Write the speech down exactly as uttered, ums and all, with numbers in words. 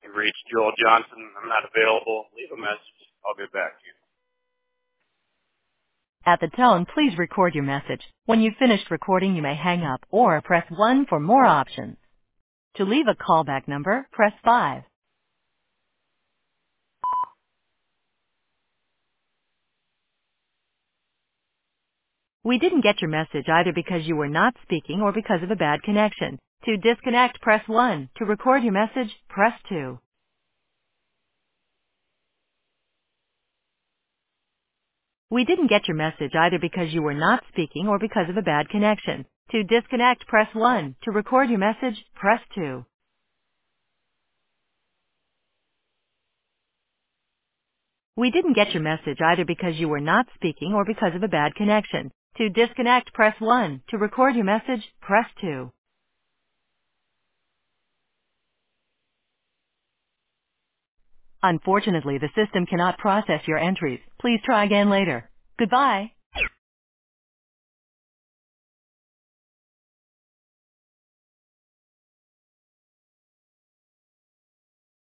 You've reached Joel Johnson. I'm not available. Leave a message. I'll get back to you. At the tone, please record your message. When you've finished recording, you may hang up or press one for more options. To leave a callback number, press five. We didn't get your message either because you were not speaking or because of a bad connection. To disconnect, press one. To record your message, press two. We didn't get your message either because you were not speaking or because of a bad connection. To disconnect, press one. To record your message, press two. We didn't get your message either because you were not speaking or because of a bad connection. To disconnect, press one. To record your message, press two. Unfortunately, the system cannot process your entries. Please try again later. Goodbye.